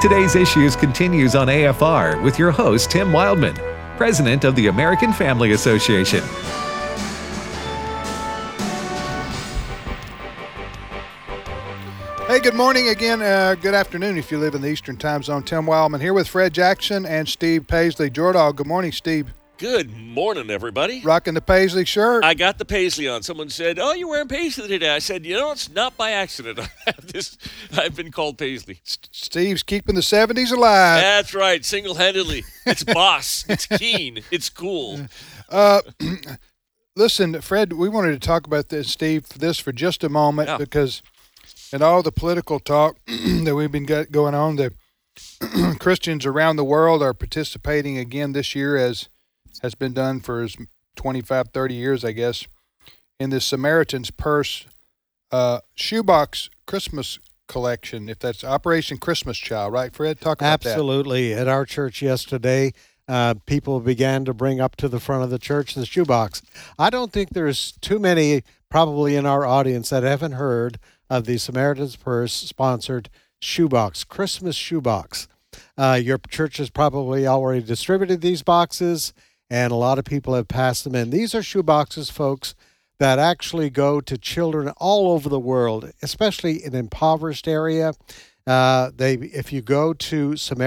Today's Issues continues on AFR with your host, Tim Wildman, President of the American Family Association. Hey, good morning again. Good afternoon if you live in the Eastern Time Zone. Tim Wildman here with Fred Jackson and Steve Paisley. Jordan, good morning, Steve. Good morning, everybody. Rocking the Paisley shirt. I got the Paisley on. Someone said, "Oh, you're wearing Paisley today." I said, "It's not by accident. I've been called Paisley." Steve's keeping the 70s alive. That's right, single-handedly. It's boss. It's keen. It's cool. Listen, Fred, we wanted to talk about this, Steve, for just a moment because in all the political talk that we've been going on, the Christians around the world are participating again this year, as has been done for 25, 30 years, I guess, in the Samaritan's Purse shoebox Christmas collection, if that's Operation Christmas Child, right, Fred? Talk about that. Absolutely. At our church yesterday, people began to bring up to the front of the church the shoebox. I don't think there's too many probably in our audience that haven't heard of the Samaritan's Purse sponsored shoebox, Christmas shoebox. Your church has probably already distributed these boxes, and a lot of people have passed them in. These are shoe boxes, folks, that actually go to children all over the world, especially in impoverished area. If you go to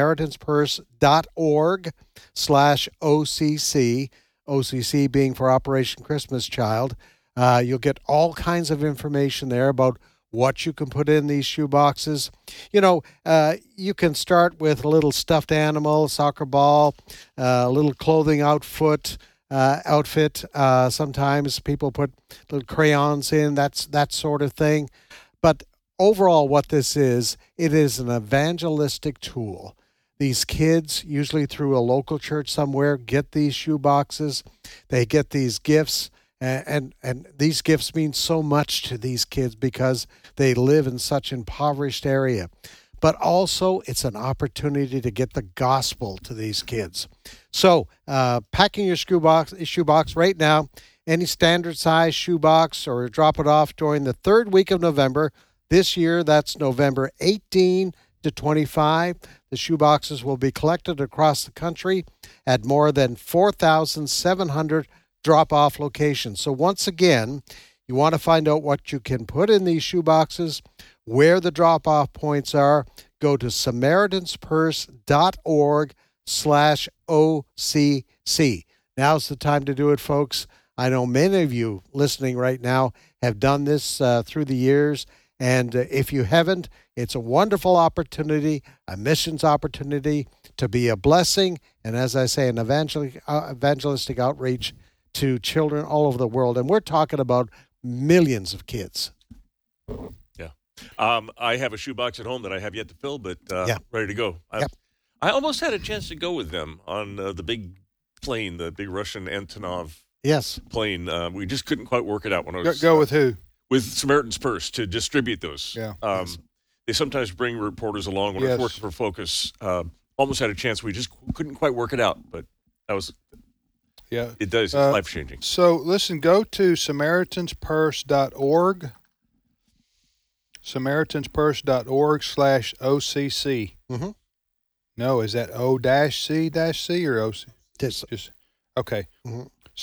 SamaritansPurse.org/OCC, OCC being for Operation Christmas Child, you'll get all kinds of information there about what you can put in these shoe boxes. You can start with a little stuffed animal, soccer ball, a little clothing outfit. Sometimes people put little crayons in, that sort of thing. But overall, what this is, it is an evangelistic tool. These kids, usually through a local church somewhere, get these shoe boxes. They get these gifts. And these gifts mean so much to these kids because they live in such impoverished area. But also, it's an opportunity to get the gospel to these kids. So, packing your shoebox right now, any standard size shoebox, or drop it off during the third week of November. This year, that's November 18 to 25. The shoeboxes will be collected across the country at more than 4,700 drop-off locations. So once again, you want to find out what you can put in these shoe boxes, where the drop-off points are, go to SamaritansPurse.org/OCC. Now's the time to do it, folks. I know many of you listening right now have done this through the years, and if you haven't, it's a wonderful opportunity, a missions opportunity to be a blessing, and as I say, an evangelistic outreach to children all over the world. And we're talking about millions of kids. Yeah. I have a shoebox at home that I have yet to fill, but ready to go. Yep. I almost had a chance to go with them on the big plane, the big Russian Antonov plane. We just couldn't quite work it out when I was... Go with who? With Samaritan's Purse to distribute those. Yeah. They sometimes bring reporters along when I was working for Focus. Almost had a chance. We just couldn't quite work it out, but that was... Yeah, it does. It's life-changing. So, listen, go to SamaritansPurse.org, SamaritansPurse.org/OCC. Mm-hmm. No, is that O-C-C or OC? Just okay. Mm-hmm.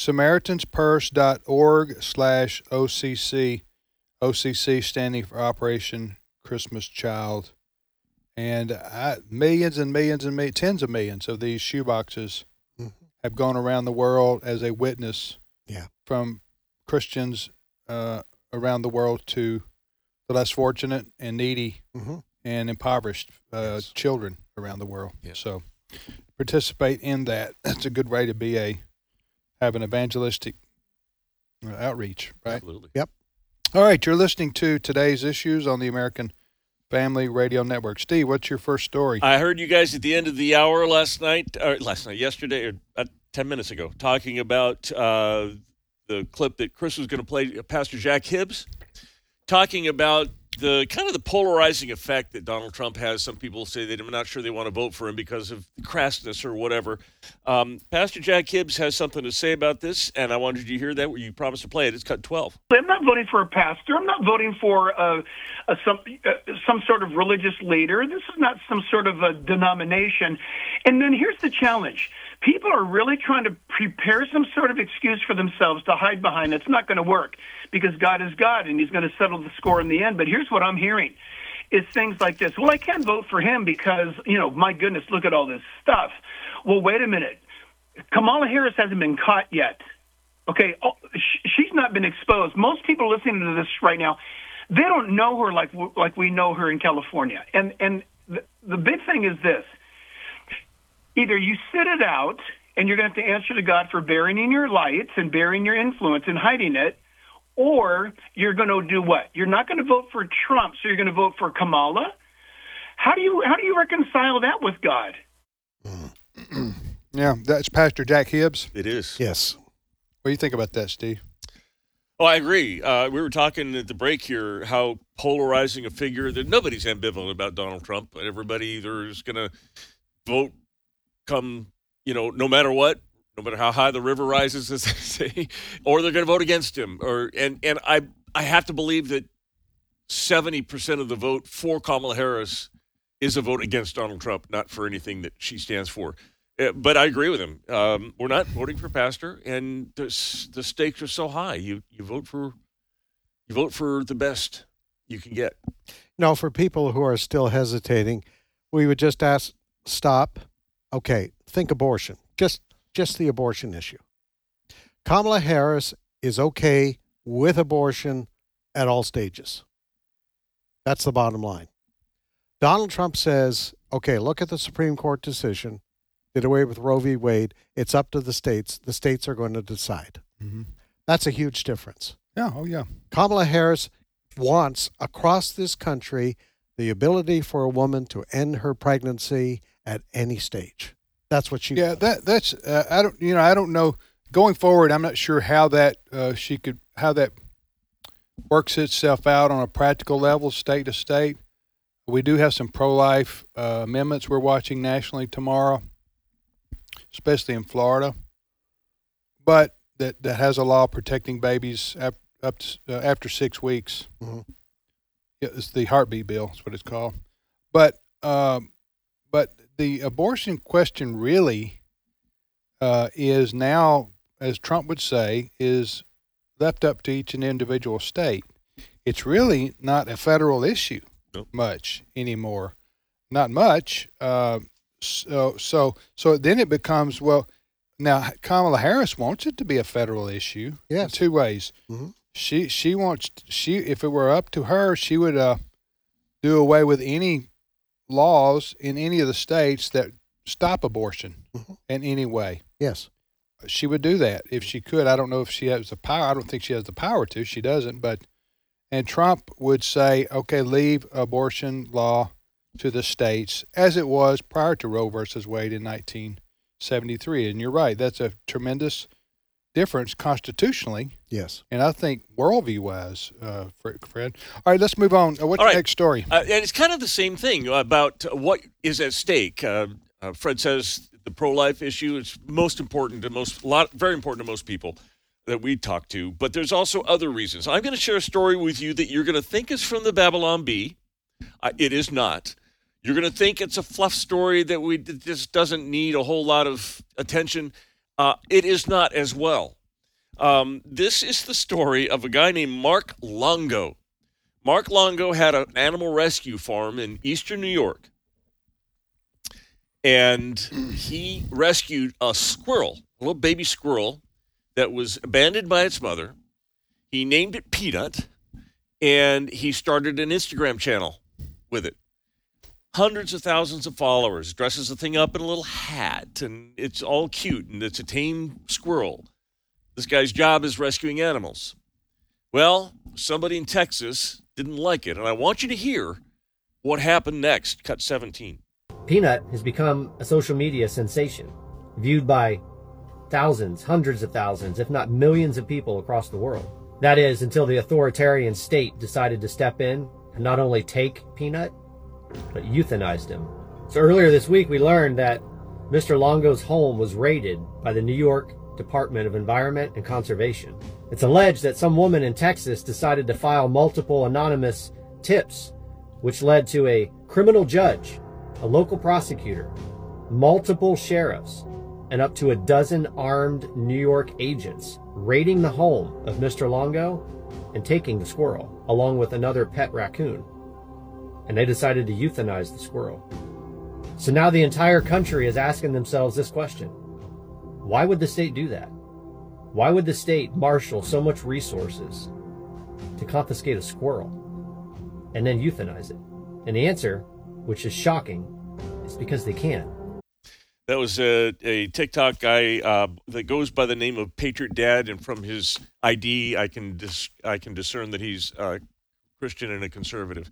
SamaritansPurse.org/OCC, OCC standing for Operation Christmas Child. And millions and millions and tens of millions of these shoeboxes have gone around the world as a witness from Christians around the world to the less fortunate and needy and impoverished children around the world. Yes. So participate in that. That's a good way to have an evangelistic outreach, right? Absolutely. Yep. All right, you're listening to Today's Issues on the American Family Radio Network. Steve, what's your first story? I heard you guys at the end of the hour yesterday, or 10 minutes ago, talking about the clip that Chris was going to play, Pastor Jack Hibbs, talking about the kind of the polarizing effect that Donald Trump has. Some people say that I'm not sure they want to vote for him because of crassness or whatever. Pastor Jack Hibbs has something to say about this, and I wanted you to hear that. You promised to play it. It's cut 12. I'm not voting for a pastor. I'm not voting for some sort of religious leader. This is not some sort of a denomination. And then here's the challenge. People are really trying to prepare some sort of excuse for themselves to hide behind. It's not going to work because God is God and he's going to settle the score in the end. But here's what I'm hearing is things like this. Well, I can't vote for him because, my goodness, look at all this stuff. Well, wait a minute. Kamala Harris hasn't been caught yet. Okay, she's not been exposed. Most people listening to this right now, they don't know her like we know her in California. And the big thing is this. Either you sit it out, and you're going to have to answer to God for burying in your lights and burying your influence and hiding it, or you're going to do what? You're not going to vote for Trump, so you're going to vote for Kamala? How do you reconcile that with God? Yeah, that's Pastor Jack Hibbs. It is. Yes. What do you think about that, Steve? Oh, I agree. We were talking at the break here how polarizing a figure that nobody's ambivalent about Donald Trump. Everybody either is going to vote come, no matter what, no matter how high the river rises, as they say, or they're going to vote against him. And I have to believe that 70% of the vote for Kamala Harris is a vote against Donald Trump, not for anything that she stands for. But I agree with him. We're not voting for pastor, and the stakes are so high. You vote for the best you can get. No, for people who are still hesitating, we would just ask, stop. Okay, think abortion. Just the abortion issue. Kamala Harris is okay with abortion at all stages. That's the bottom line. Donald Trump says, okay, look at the Supreme Court decision. Did away with Roe v. Wade. It's up to the states. The states are going to decide. Mm-hmm. That's a huge difference. Yeah, oh yeah. Kamala Harris wants, across this country, the ability for a woman to end her pregnancy at any stage. That's what she wants. That's I don't know. Going forward, I'm not sure how that how that works itself out on a practical level, state to state. We do have some pro-life amendments we're watching nationally tomorrow, especially in Florida. But that has a law protecting babies up to, after 6 weeks. Mm-hmm. It's the heartbeat bill. That's what it's called. But the abortion question really is now, as Trump would say, is left up to each and individual state. It's really not a federal issue much anymore. Not much. So then it becomes, well, now Kamala Harris wants it to be a federal issue. Yes. In two ways. Mm-hmm. She wants, if it were up to her, she would do away with any laws in any of the states that stop abortion in any way. Yes. She would do that if she could. I don't know if she has the power. I don't think she has the power to. She doesn't. And Trump would say, okay, leave abortion law to the states as it was prior to Roe versus Wade in 1973. And you're right. That's a tremendous difference constitutionally. Yes. And I think worldview-wise, Fred. All right, let's move on. What's the next story? And it's kind of the same thing about what is at stake. Fred says the pro-life issue is very important to most people that we talk to. But there's also other reasons. I'm going to share a story with you that you're going to think is from the Babylon Bee. It is not. You're going to think it's a fluff story that just doesn't need a whole lot of attention. It is not as well. This is the story of a guy named Mark Longo. Mark Longo had an animal rescue farm in eastern New York. And he rescued a squirrel, a little baby squirrel that was abandoned by its mother. He named it Peanut, and he started an Instagram channel with it. Hundreds of thousands of followers, dresses the thing up in a little hat, and it's all cute, and it's a tame squirrel. This guy's job is rescuing animals. Well, somebody in Texas didn't like it, and I want you to hear what happened next. Cut 17. Peanut has become a social media sensation, viewed by thousands, hundreds of thousands, if not millions of people across the world. That is, until the authoritarian state decided to step in and not only take Peanut, but euthanized him. So earlier this week, we learned that Mr. Longo's home was raided by the New York Department of Environment and Conservation. It's alleged that some woman in Texas decided to file multiple anonymous tips, which led to a criminal judge, a local prosecutor, multiple sheriffs, and up to a dozen armed New York agents raiding the home of Mr. Longo and taking the squirrel, along with another pet raccoon. And they decided to euthanize the squirrel. So now the entire country is asking themselves this question. Why would the state do that? Why would the state marshal so much resources to confiscate a squirrel and then euthanize it? And the answer, which is shocking, is because they can. That was a TikTok guy that goes by the name of Patriot Dad, and from his ID, I can discern that he's Christian and a conservative.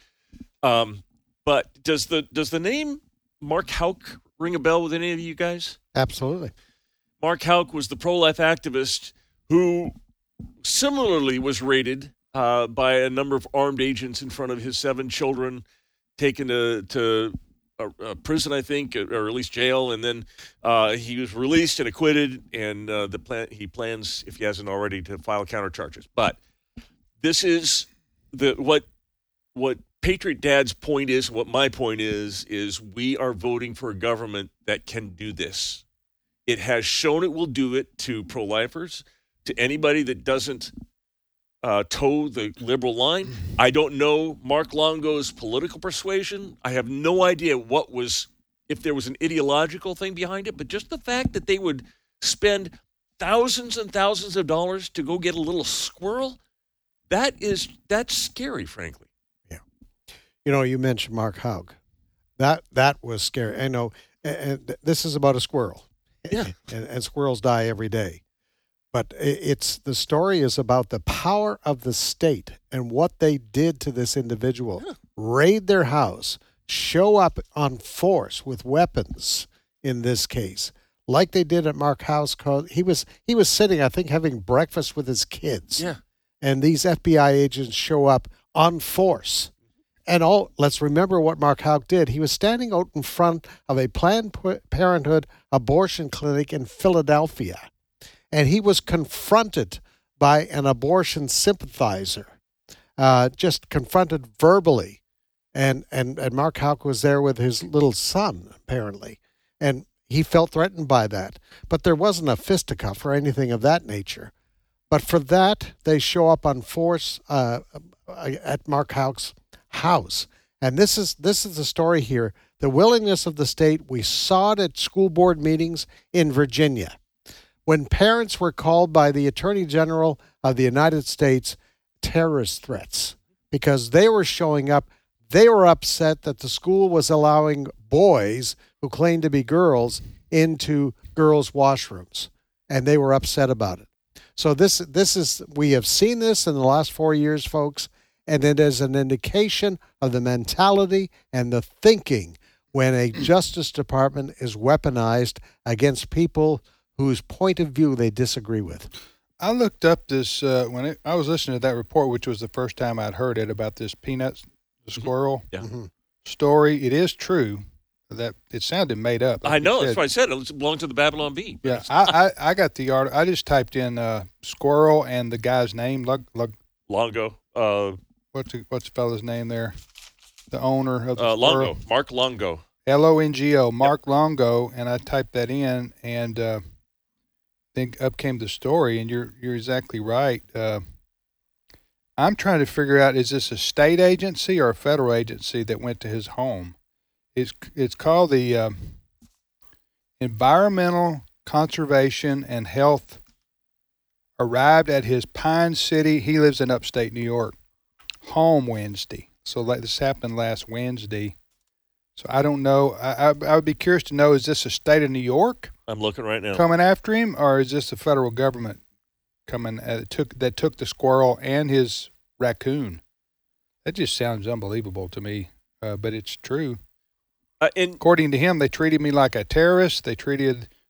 But does the name Mark Houck ring a bell with any of you guys? Absolutely. Mark Houck was the pro-life activist who similarly was raided by a number of armed agents in front of his 7 children, taken to prison, I think, or at least jail, and then he was released and acquitted. And he plans, if he hasn't already, to file countercharges. But this is what Patriot Dad's point is. What my point is we are voting for a government that can do this. It has shown it will do it to pro-lifers, to anybody that doesn't toe the liberal line. I don't know Mark Longo's political persuasion. I have no idea if there was an ideological thing behind it, but just the fact that they would spend thousands and thousands of dollars to go get a little squirrel, that's scary, frankly. Yeah. You mentioned Mark Houck. That was scary. I know, and this is about a squirrel. Yeah. And squirrels die every day. But the story is about the power of the state and what they did to this individual. Yeah. Raid their house, show up on force with weapons in this case, like they did at Mark Houck's. He was sitting, I think, having breakfast with his kids. Yeah. And these FBI agents show up on force. And let's remember what Mark Houck did. He was standing out in front of a Planned Parenthood abortion clinic in Philadelphia. And he was confronted by an abortion sympathizer, just confronted verbally. And Mark Houck was there with his little son, apparently. And he felt threatened by that. But there wasn't a fisticuff or anything of that nature. But for that, they show up on force at Mark Houck's house. And this is the story here. The willingness of the state, we saw it at school board meetings in Virginia. When parents were called by the Attorney General of the United States terrorist threats because they were showing up, they were upset that the school was allowing boys who claimed to be girls into girls' washrooms, and they were upset about it. So we have seen this in the last 4 years, folks, and it is an indication of the mentality and the thinking when a Justice Department is weaponized against people whose point of view they disagree with. I looked up this when I was listening to that report, which was the first time I'd heard it about this Peanuts, the squirrel story. It is true that it sounded made up. Like I know, that's why I said it belonged to the Babylon Bee. Yeah, I got the article. I just typed in squirrel and the guy's name, Longo. What's the fellow's name there? The owner of the Longo, Mark Longo. Longo, Mark Longo, and I typed that in, and think up came the story, and you're exactly right. I'm trying to figure out, is this a state agency or a federal agency that went to his home? It's called the Environmental Conservation and Health. Arrived at his Pine City, he lives in upstate New York, home Wednesday. So this happened last Wednesday. So I don't know. I would be curious to know, is this a state of New York? I'm looking right now. Coming after him, or is this the federal government coming took the squirrel and his raccoon? That just sounds unbelievable to me, but it's true. According to him, they treated me like a terrorist. They treated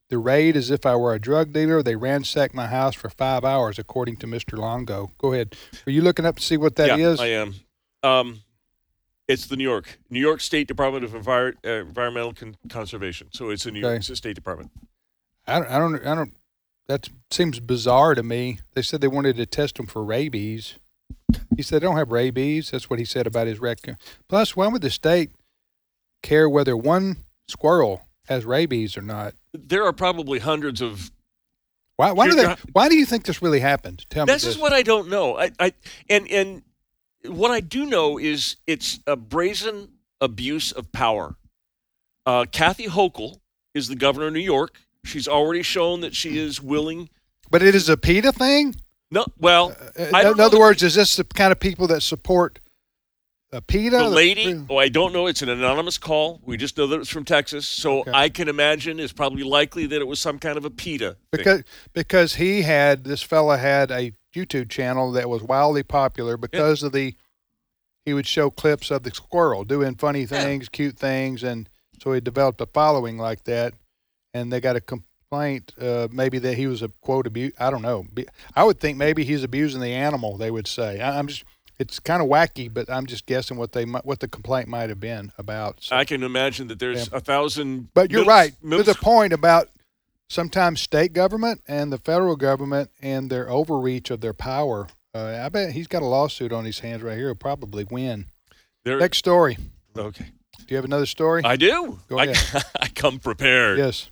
the raid as if I were a drug dealer. They ransacked my house for 5 hours, according to Mr. Longo. Go ahead. Are you looking up to see what that is? I am. It's the New York State Department of Environmental Conservation. So it's a New York State Department. I don't. That seems bizarre to me. They said they wanted to test them for rabies. He said they don't have rabies. That's what he said about his raccoon. Plus, why would the state care whether one squirrel has rabies or not? There are probably hundreds of. Why do you think this really happened? Tell me. This is what I don't know. And what I do know is it's a brazen abuse of power. Kathy Hochul is the governor of New York. She's already shown that she is willing. But it is a PETA thing? No, well, in other words, is this the kind of people that support PETA? The lady, I don't know. It's an anonymous call. We just know that it's from Texas. So I can imagine it's probably likely that it was some kind of a PETA thing. Because this fella had a YouTube channel that was wildly popular because of he would show clips of the squirrel doing funny things, cute things, and so he developed a following like that. And they got a complaint, maybe that he was a quote abuse. I don't know. I would think maybe he's abusing the animal. They would say. It's kind of wacky, but I'm just guessing what the complaint might have been about. So, I can imagine that there's 1,000. But you're right. There's a point about sometimes state government and the federal government and their overreach of their power. I bet he's got a lawsuit on his hands right here. He'll probably win. Next story. Okay. Do you have another story? I do. Go ahead. I come prepared. Yes.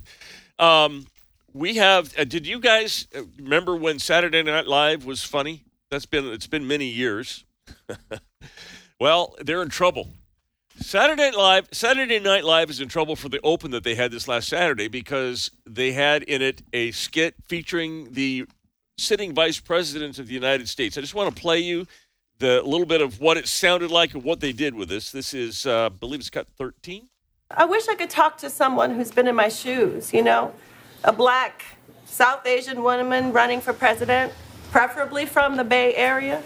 We have. Did you guys remember when Saturday Night Live was funny? It's been many years. Well, they're in trouble. Saturday Night Live is in trouble for the open that they had this last Saturday because they had in it a skit featuring the sitting vice president of the United States. I just want to play you the little bit of what it sounded like and what they did with this. This is, I believe it's cut 13. I wish I could talk to someone who's been in my shoes, a black South Asian woman running for president, preferably from the Bay Area.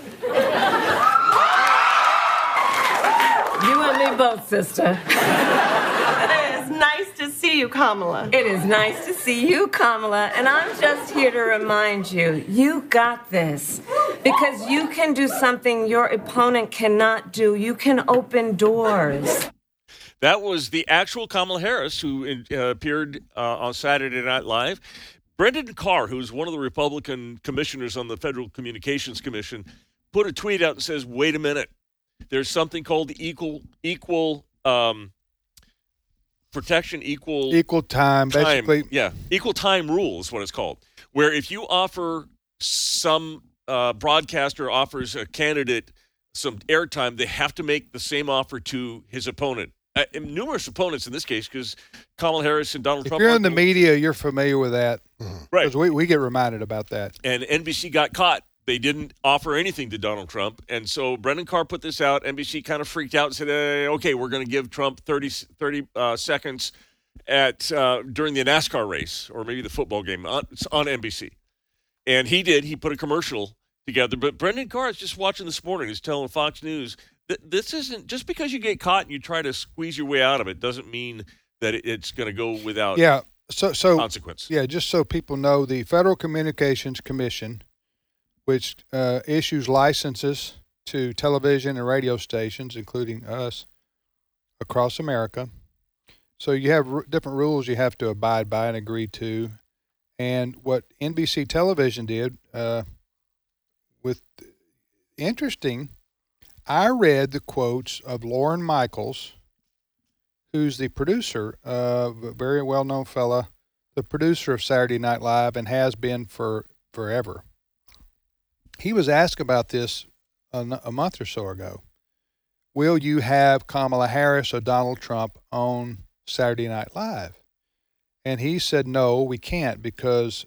You and me both, sister. It is nice to see you, Kamala. It is nice to see you, Kamala. And I'm just here to remind you, you got this. Because you can do something your opponent cannot do. You can open doors. That was the actual Kamala Harris who appeared on Saturday Night Live. Brendan Carr, who's one of the Republican commissioners on the Federal Communications Commission, put a tweet out and says, wait a minute. There's something called the equal protection, equal time, basically. Yeah, equal time rule is what it's called, where if you offer some broadcaster offers a candidate some airtime, they have to make the same offer to his opponent. Numerous opponents in this case, because Kamala Harris and Donald Trump. If you're in the media, you're familiar with that. Right. Because we get reminded about that. And NBC got caught. They didn't offer anything to Donald Trump. And so Brendan Carr put this out. NBC kind of freaked out and said, okay, we're going to give Trump 30 seconds during the NASCAR race or maybe the football game on NBC. And he did. He put a commercial together. But Brendan Carr is just watching this morning. He's telling Fox News that this isn't just because you get caught and you try to squeeze your way out of it doesn't mean that it's going to go without consequence. Yeah, just so people know, the Federal Communications Commission, which issues licenses to television and radio stations, including us, across America. So you have different rules you have to abide by and agree to. And what NBC Television did I read the quotes of Lorne Michaels, who's the producer, a very well-known fella, the producer of Saturday Night Live and has been for forever. He was asked about this a month or so ago. Will you have Kamala Harris or Donald Trump on Saturday Night Live? And he said, no, we can't because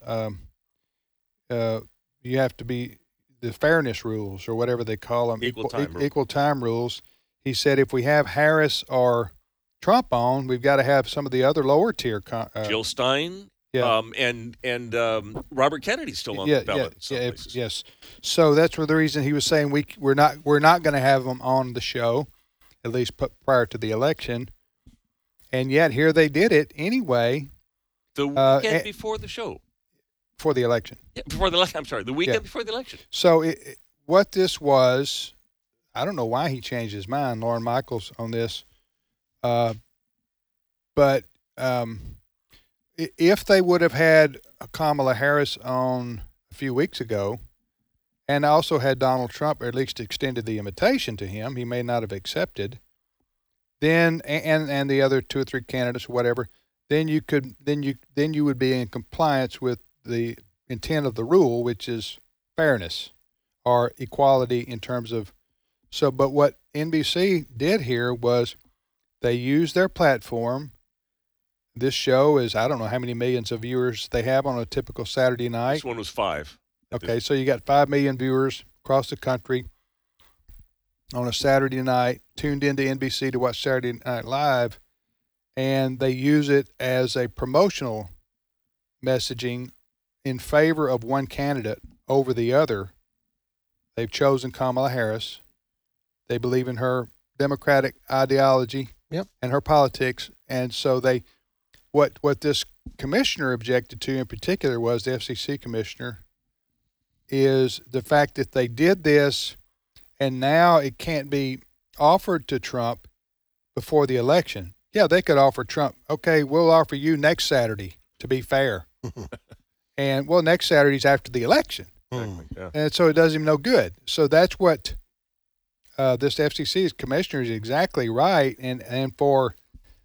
you have to be the fairness rules or whatever they call them, equal time rules. He said if we have Harris or Trump on, we've got to have some of the other lower tier. Jill Stein, and Robert Kennedy's still on the ballot. Yes. So that's the reason he was saying we're not going to have them on the show, at least prior to the election. And yet here they did it anyway. The weekend before the show. For the election. Yeah, before the election. I'm sorry, the weekend before the election. So what this was, I don't know why he changed his mind, Lorne Michaels, on this. But if they would have had Kamala Harris on a few weeks ago, and also had Donald Trump, or at least extended the invitation to him, he may not have accepted. Then, and the other 2 or 3 candidates, or whatever, then you would be in compliance with the intent of the rule, which is fairness or equality in terms of. So, but what NBC did here was they used their platform. This show is, I don't know how many millions of viewers they have on a typical Saturday night. This one was 5. Okay, so you got 5 million viewers across the country on a Saturday night, tuned into NBC to watch Saturday Night Live, and they use it as a promotional messaging in favor of one candidate over the other. They've chosen Kamala Harris. They believe in her democratic ideology and her politics, and so what this commissioner objected to in particular was the FCC commissioner, is the fact that they did this and now it can't be offered to Trump before the election. Yeah, they could offer Trump, okay, we'll offer you next Saturday to be fair. And, well, next Saturday's after the election. Exactly, yeah. And so it does him no good. So that's what this FCC's commissioner is exactly right. And for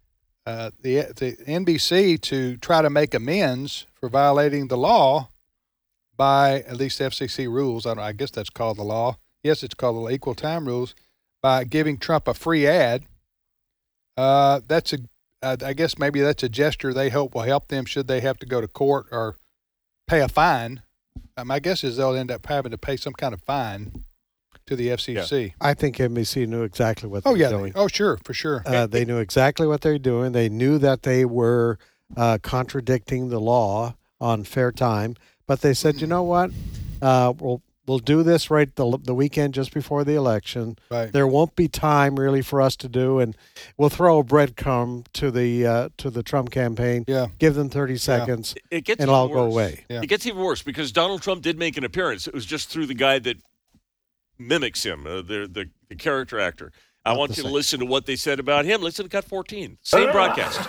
the NBC to try to make amends for violating the law by, at least FCC rules, I guess that's called the law. Yes, it's called the equal time rules, by giving Trump a free ad. I guess maybe that's a gesture they hope will help them should they have to go to court or pay a fine. My guess is they'll end up having to pay some kind of fine to the FCC. Yeah. I think NBC knew exactly what they were doing. Oh, sure, for sure. They knew exactly what they were doing. They knew that they were contradicting the law on fair time. But they said, you know what? We'll do this right the weekend just before the election. Right. There won't be time really for us to do, and we'll throw a breadcrumb to the Trump campaign. Yeah. Give them 30 seconds, It gets and it'll all even go worse. away. Yeah. It gets even worse because Donald Trump did make an appearance. It was just through the guy that mimics him, the character actor. I want you to listen to what they said about him. Listen to Cut 14. Same broadcast.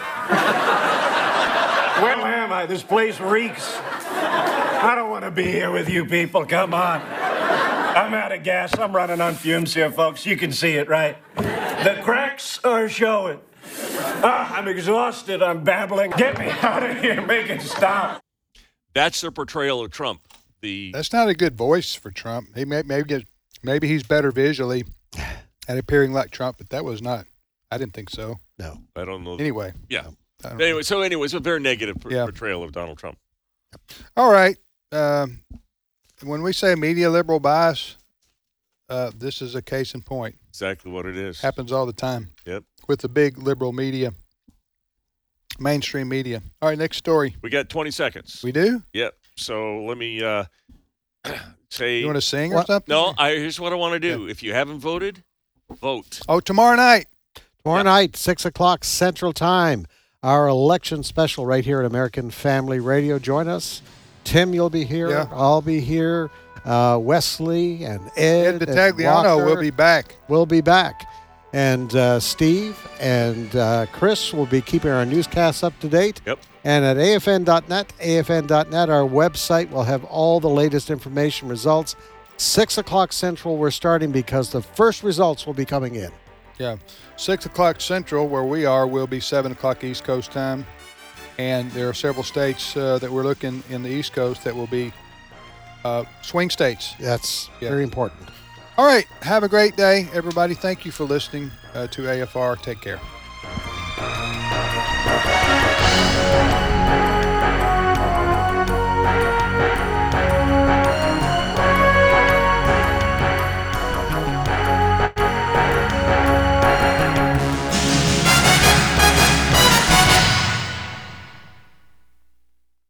Where am I? This place reeks. I don't want to be here with you people. Come on. I'm out of gas. I'm running on fumes here, folks. You can see it, right? The cracks are showing. I'm exhausted. I'm babbling. Get me out of here. Make it stop. That's their portrayal of Trump. That's not a good voice for Trump. He maybe he's better visually at appearing like Trump, but that was not. I didn't think so. No. I don't know. Anyway. Yeah. Anyway, it's a very negative portrayal of Donald Trump. All right. When we say media liberal bias, this is a case in point. Exactly what it is. Happens all the time. Yep. With the big liberal media, mainstream media. All right, next story. We got 20 seconds. We do? Yep. So let me say. You want to sing or something? No, here's what I want to do. Yeah. If you haven't voted, vote. Oh, tomorrow night. Tomorrow night, 6 o'clock Central Time. Our election special right here at American Family Radio. Join us. Tim, you'll be here. Yeah. I'll be here. Wesley and Ed Vitagliano will be back. We'll be back. And Steve and Chris will be keeping our newscasts up to date. Yep. And at afn.net, our website will have all the latest information, results. 6 o'clock Central we're starting because the first results will be coming in. Yeah. 6 o'clock Central, where we are, will be 7 o'clock East Coast time. And there are several states that we're looking in the East Coast that will be swing states. That's very important. All right. Have a great day, everybody. Thank you for listening to AFR. Take care.